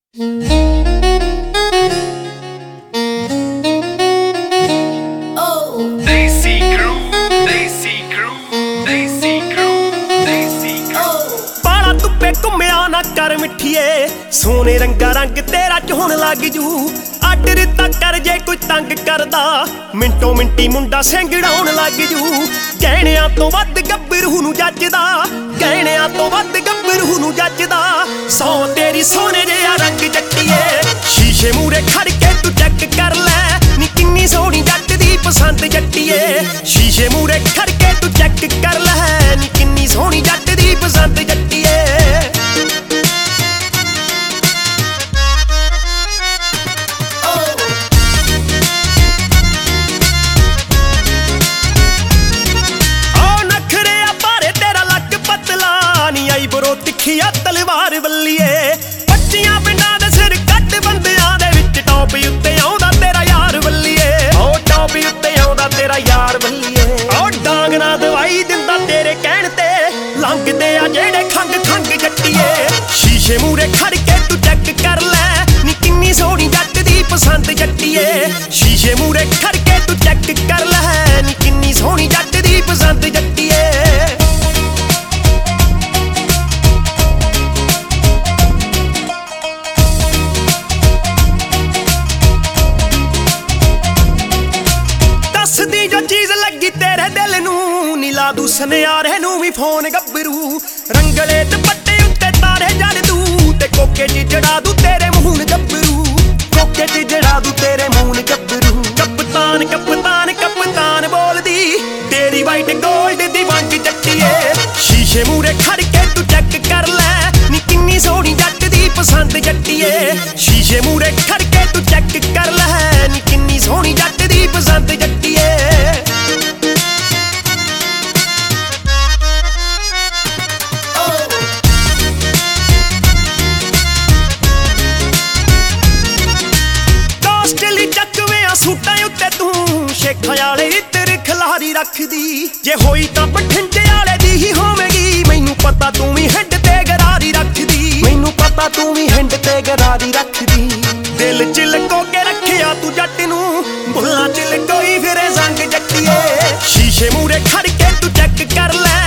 कर मिठिए सोने रंगा रंग तेरा चोण लग जू अड रिता कर जे कोई तंग करदा मिंटो मिंटी मुंडा सेंगड़ाउण लग जू गहणियां तो वध गब्बरू नूं जचदा गहणियां तो वध गब्बरू नूं जचदा सौ तेरी सोने जिहा रंग जट्टिए शीशे मूरे खड़ के तू चेक कर लै नी किन्नी सोहनी जट दी पसंद जट्टिए शीशे मूरे खड़ के तू चेक कर लै नी किन्नी सोहनी जट दी पसंद जट्टिए तिखिया तलवार वल्लीए पच्चियां पिंडां दे सिर कट बंदियां दे विच टॉप उत्ते आउंदा तेरा यार वल्लीए ओ टॉप उत्ते आउंदा तेरा यार वल्लीए ओ डांग ना दवाई दिंदा तेरे कहण ते लंघदे आ जेड़े खंग खंग जट्टिए शीशे मूरे खड़ के तू चेक कर लै नी किन्नी सोहनी जट दी पसंद जट्टिए शीशे मूरे खड़ के तू चेक कर लै नी किन्नी सोहनी जट दी पसंद जट्टिए दू सनियारे नूं भी फोन गब्बरू रंगले दुपट्टे उत्ते तारे जड़ दू ते कोके च जड़ा दू तेरे मूहन गब्बरू कोके च जड़ा दू तेरे मूहन गब्बरू कप्तान कप्तान कप्तान बोलदी तेरी वाइट गोल्ड दी वंग जट्टिए शीशे मूरे खड़ के तू चेक कर लै नी किन्नी सोहनी जट दी पसंद जट्टिए शीशे मूरे खड़ के तू चेक कर लै नी किन्नी सोहनी जट दी पसंद जट्टिए खयाले तेरे खिलारी रखदी जे होई तां बठिंडे वाले दी ही होवेगी मैनू पता तू भी हिंड ते गरारी रखदी मैनू पता तू भी हिंड ते गरारी रखदी दिल च लको के रखिया तू जट नू बुल्लां च लकोई फिरे संग जट्टिए शीशे मूरे खड़ के तू चेक कर लै